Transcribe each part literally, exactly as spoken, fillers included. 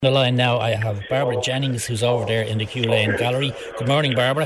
The line now, I have Barbara Jennings, who's over there in the Kew Lane Gallery. Good morning, Barbara.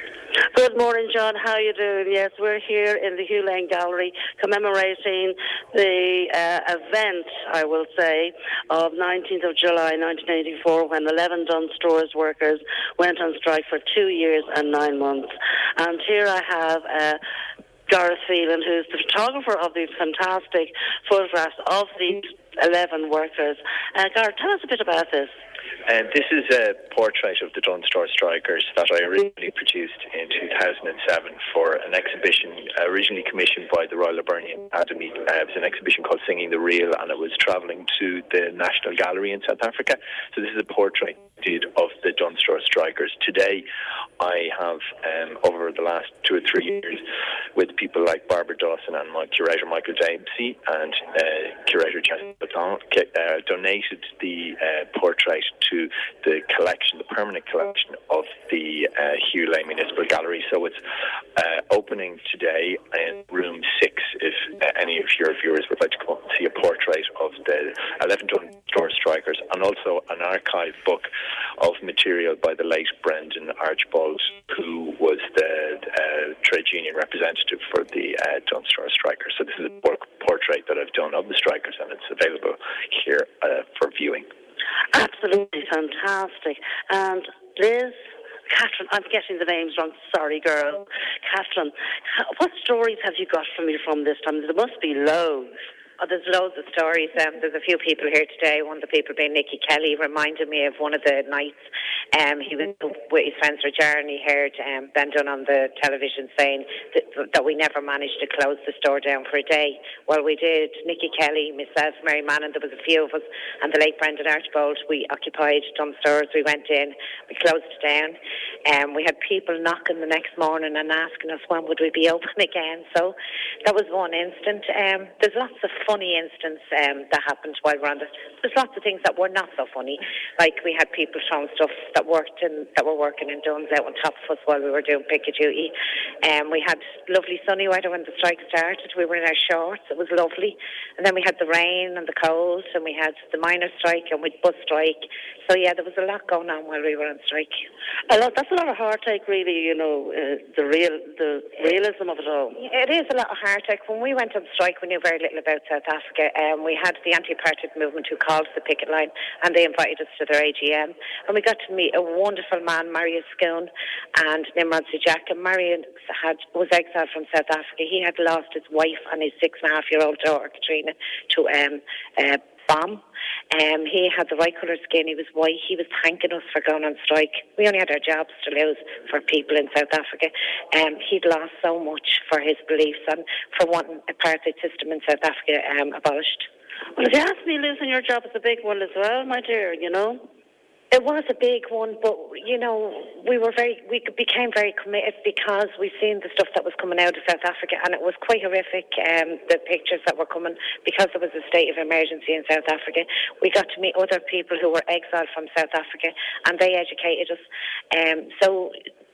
Good morning, John. How are you doing? Yes, we're here in the Kew Lane Gallery commemorating the uh, event, I will say, of nineteenth of July nineteen eighty-four, when eleven Dunnes Stores workers went on strike for two years and nine months. And here I have uh, Gareth Phelan, who's the photographer of these fantastic photographs of these eleven workers. Uh, Gareth, tell us a bit about this. Uh, this is a portrait of the Dunnes Stores strikers that I originally produced in two thousand seven for an exhibition originally commissioned by the Royal Hibernian Academy. Uh, it was an exhibition called Singing the Reel, and it was travelling to the National Gallery in South Africa. So this is a portrait did of the Dunnes Stores strikers. Today, I have, um, over the last two or three years, with people like Barbara Dawson and my curator Michael Dempsey and uh, curator Jessica Baton, uh, donated the uh, portrait to the collection, the permanent collection of the uh, Kew Lane Municipal Gallery. So it's uh, opening today in room six, if uh, any of your viewers would like to come up and see a portrait of the eleven Dunnes Stores strikers, and also an archive book of material by the late Brendan Archbold, who was the uh, trade union representative for the uh, Dunnes Stores strikers. So this is a portrait that I've done of the strikers, and it's available here uh, for viewing. Absolutely fantastic. And Liz, Catherine, I'm getting the names wrong, sorry girl. Catherine, what stories have you got for me from this time? There must be loads. Oh, there's loads of stories. Um, there's a few people here today. One of the people being Nicky Kelly reminded me of one of the nights. Um, he was with his friends for Jar, and he heard um, Ben Dunn on the television saying that, that we never managed to close the store down for a day. Well, we did. Nicky Kelly, myself, Mary Mannon, there was a few of us, and the late Brendan Archbold. We occupied Dunnes Stores. We went in, we closed it down. Um, we had people knocking the next morning and asking us when would we be open again. So that was one instant. Um, there's lots of funny instance um, that happened while we're on this. There's lots of things that were not so funny. Like we had people throwing stuff that worked in, that were working in Dunnes out on top of us while we were doing picket duty. Um, we had lovely sunny weather when the strike started. We were in our shorts. It was lovely. And then we had the rain and the cold, and we had the miners' strike and with bus strike. So yeah, there was a lot going on while we were on strike. A lot. That's a lot of heartache, really. You know, uh, the real, the realism of it all. It is a lot of heartache. When we went on strike, we knew very little about South Africa. Um, we had the anti-apartheid movement who called the picket line, and they invited us to their A G M, and we got to meet a wonderful man, Marius Skone, and Nimrod Sijak. And Marius had was exiled from South Africa. He had lost his wife and his six and a half year old daughter Katrina to um, uh, bomb. Um, he had the right colour skin, he was white, he was thanking us for going on strike. We only had our jobs to lose for people in South Africa. Um, he'd lost so much for his beliefs and for wanting apartheid system in South Africa um, abolished. Well, if you ask me, losing your job is a big one as well, my dear, you know. It was a big one, but, you know, we were very, we became very committed because we seen the stuff that was coming out of South Africa, and it was quite horrific, um, the pictures that were coming, because there was a state of emergency in South Africa. We got to meet other people who were exiled from South Africa, and they educated us. Um, so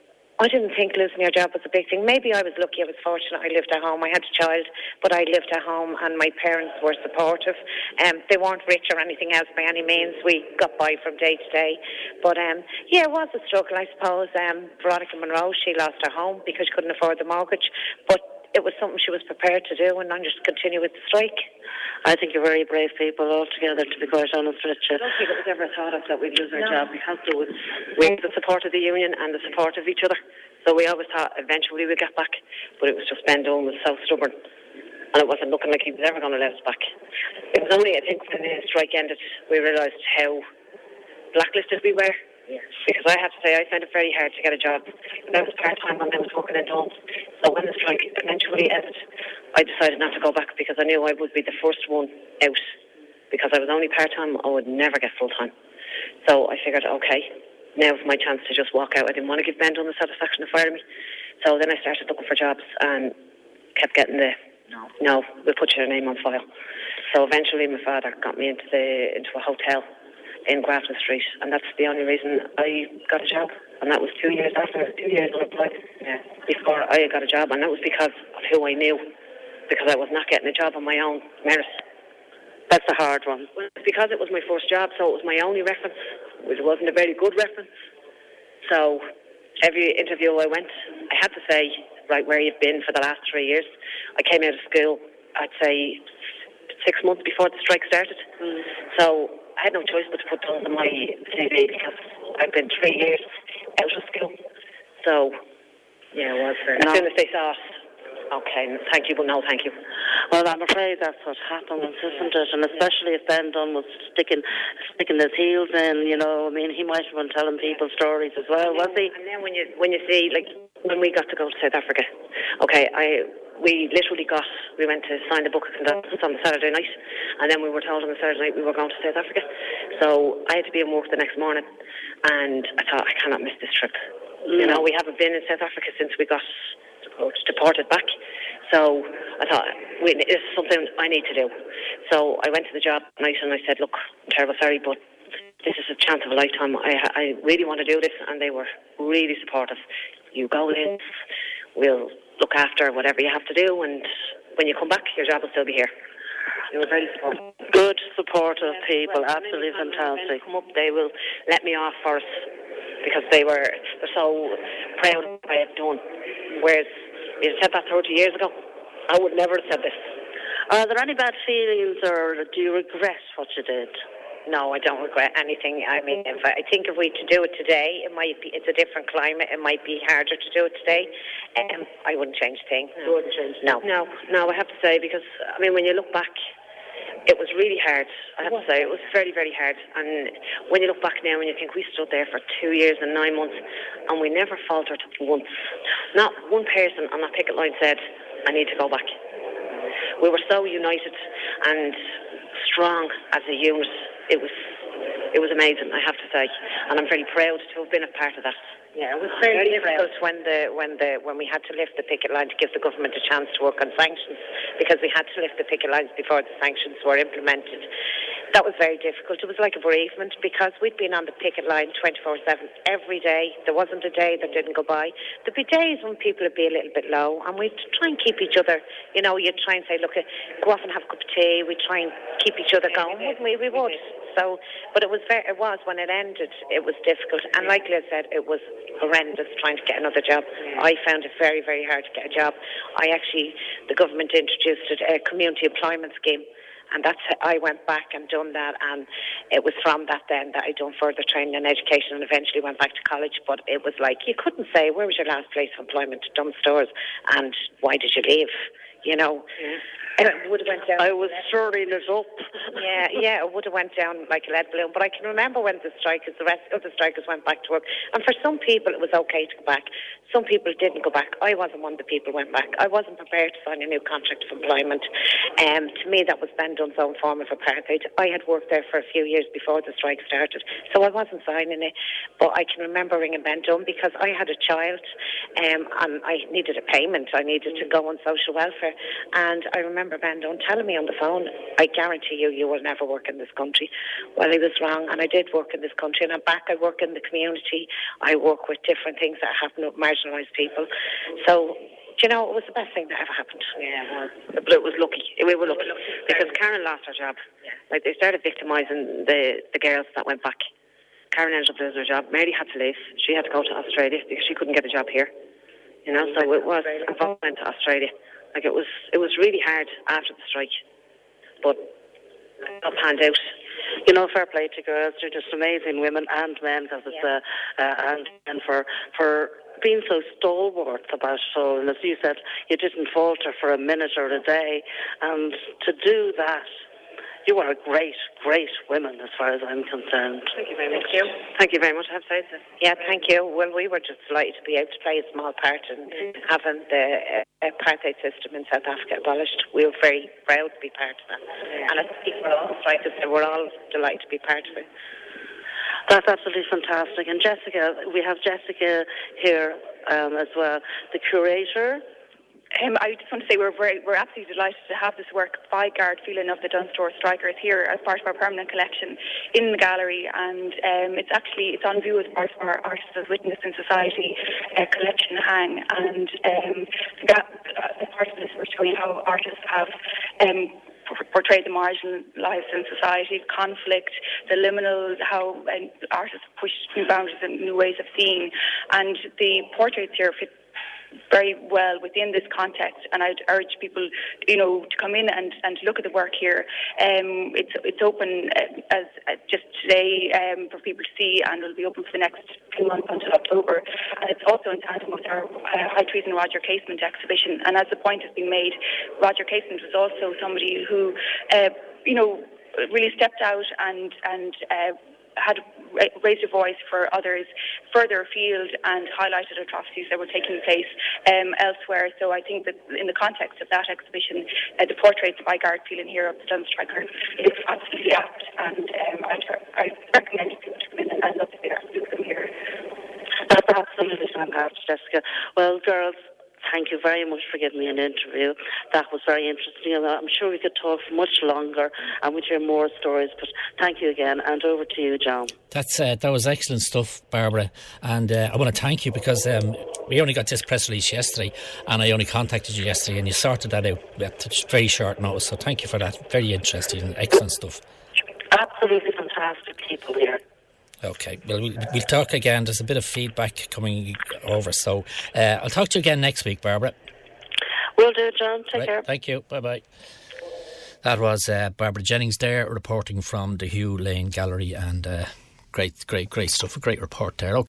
I didn't think losing your job was a big thing. Maybe I was lucky, I was fortunate, I lived at home. I had a child, but I lived at home and my parents were supportive. Um, they weren't rich or anything else by any means. We got by from day to day. But um, yeah, it was a struggle, I suppose. Um, Veronica Monroe, she lost her home because she couldn't afford the mortgage. But it was something she was prepared to do, and not just continue with the strike. I think you're very brave people altogether, to be quite honest with you. I don't think it was ever thought of that we'd lose our no. job. We had to with, with the support of the union and the support of each other. So we always thought eventually we'd get back, but it was just Ben Dunn was so stubborn, and it wasn't looking like he was ever going to let us back. It was only, I think, when the strike ended, we realised how blacklisted we were. Yeah. Because I have to say, I found it very hard to get a job. I was part-time when I was working in Dunnes. So when the strike eventually ended, I decided not to go back because I knew I would be the first one out. Because I was only part-time, I would never get full-time. So I figured, okay, now's my chance to just walk out. I didn't want to give Ben Dunn the satisfaction of firing me. So then I started looking for jobs and kept getting the, no, no we'll put your name on file. So eventually my father got me into the into a hotel in Grafton Street, and that's the only reason I got a job. And that was two years after, two years unemployed, yeah, before I got a job, and that was because of who I knew, because I was not getting a job on my own merit. That's a hard one. Well, it's because it was my first job, so it was my only reference, which wasn't a very good reference. So every interview I went, I had to say, right, where you've been for the last three years. I came out of school, I'd say, six months before the strike started. Mm. So I had no choice but to put those on my C V because I've been three years out of school. So, yeah, it was fair. As soon as they saw it, okay, thank you, but no thank you. Well, I'm afraid that's what happens, isn't it? And especially if Ben Dunn was sticking sticking his heels in, you know, I mean, he might have been telling people stories as well, was he? And then when you when you see, like, when we got to go to South Africa, okay, I we literally got, we went to sign the book of condolences on the Saturday night, and then we were told on the Saturday night we were going to South Africa. So I had to be in work the next morning, and I thought, I cannot miss this trip. Mm. You know, we haven't been in South Africa since we got deported back. So I thought, wait, this is something I need to do. So I went to the job night and I said, look, I'm terribly sorry, but this is a chance of a lifetime. I, I really want to do this. And they were really supportive. You go in, we'll look after whatever you have to do, and when you come back, your job will still be here. They were very supportive. Good, supportive yeah, people, well, absolutely fantastic. Come up, they will let me off first because they were they're so proud of what I had done. Whereas if you said that thirty years ago, I would never have said this. Are there any bad feelings, or do you regret what you did? No, I don't regret anything. I mean, if I, I think if we to do it today, it might be. It's a different climate. It might be harder to do it today. Um, I wouldn't change a thing. You wouldn't change? No, no, no. I have to say, because I mean, when you look back, it was really hard. I have to say, it was very, very hard. And when you look back now and you think we stood there for two years and nine months, and we never faltered once. Not one person on that picket line said, "I need to go back." We were so united and strong as a unit. It was, it was amazing, I have to say, and I'm very proud to have been a part of that. Yeah, it was very, very difficult difficult when the when the when we had to lift the picket line to give the government a chance to work on sanctions, because we had to lift the picket lines before the sanctions were implemented. That was very difficult. It was like a bereavement, because we'd been on the picket line twenty-four seven every day. There wasn't a day that didn't go by. There'd be days when people would be a little bit low, and we'd try and keep each other, you know, you'd try and say, look, go off and have a cup of tea. We'd try and keep each other going, wouldn't we? We would. So, but it was very, it was, when it ended, it was difficult. And like Liz said, it was horrendous trying to get another job. I found it very, very hard to get a job. I actually, the government introduced a community employment scheme, and that's I went back and done that, and it was from that then that I done further training and education, and eventually went back to college. But it was like, you couldn't say, where was your last place of employment? Dumb stores. And why did you leave? You know, yeah. It would have went down. I was stirring it up. yeah, yeah, it would have went down like a lead balloon. But I can remember when the strikers, the rest of the strikers went back to work. And for some people, it was okay to go back. Some people didn't go back. I wasn't one of the people who went back. I wasn't prepared to sign a new contract of employment. Um, to me, that was Ben Dunn's own form of apartheid. I had worked there for a few years before the strike started, so I wasn't signing it. But I can remember ringing Ben Dunn because I had a child, um, and I needed a payment. I needed to go on social welfare. And I remember Ben Dunn telling me on the phone, I guarantee you, you will never work in this country. Well, he was wrong, and I did work in this country, and I'm back. I work in the community. I work with different things that happen with marginalised people. So, you know, it was the best thing that ever happened. Yeah, it was. But it was lucky. We were lucky. Because Karen lost her job. Yeah. Like, they started victimising the, the girls that went back. Karen ended up losing her job. Mary had to leave. She had to go to Australia because she couldn't get a job here. You know, so it was, I went to Australia. Like, it was, it was really hard after the strike, but it got panned out. You know, fair play to girls. They're just amazing women and men, because it's yeah. uh, uh, and and for for being so stalwart about it all. And as you said, you didn't falter for a minute or a day, and to do that. You are great, great women as far as I'm concerned. Thank you very much. Thank you. Thank you very much, I have to say so. Yeah, thank you. Well, we were just delighted to be able to play a small part in mm-hmm. having the uh, apartheid system in South Africa abolished. We were very proud to be part of that. Yeah. And I think we're all strikers, we're all delighted to be part of it. That's absolutely fantastic. And Jessica, we have Jessica here um, as well, the curator. Um, I just want to say we're very, we're absolutely delighted to have this work by Garde Phelan of the Dunnes Stores Strikers here as part of our permanent collection in the gallery, and um, it's actually it's on view as part of our Artists as Witness in Society uh, collection hang, and um, that, uh, as part of this we're showing how artists have um, portray the marginalised in society, conflict, the liminal, how um, artists push new boundaries and new ways of seeing. And the portraits here fit very well within this context, and I'd urge people, you know, to come in and, and look at the work here. Um, it's it's open uh, as uh, just today um, for people to see, and will be open for the next few months until October. And it's also in tandem with our uh, High Treason Roger Casement exhibition. And as the point has been made, Roger Casement was also somebody who, uh, you know, really stepped out and and. Uh, had raised a voice for others further afield and highlighted atrocities that were taking place um, elsewhere. So I think that in the context of that exhibition, uh, the portraits by Garth Phelan here of the Dun Striker is absolutely apt, and um, I, I recommend people to come in and look at them here. That's absolutely fantastic, Jessica. Well, girls, thank you very much for giving me an interview. That was very interesting, and I'm sure we could talk for much longer and we'd hear more stories, but thank you again, and over to you, John. That's uh, that was excellent stuff, Barbara, and uh, I want to thank you because um, we only got this press release yesterday, and I only contacted you yesterday, and you sorted that out at very short notice, so thank you for that. Very interesting and excellent stuff. Absolutely fantastic people here. Okay, well, we'll, we'll talk again. There's a bit of feedback coming over, so uh, I'll talk to you again next week, Barbara. Will do, John. Take right, care. Thank you. Bye-bye. That was uh, Barbara Jennings there, reporting from the Hugh Lane Gallery, and uh, great, great, great stuff. A great report there. Okay.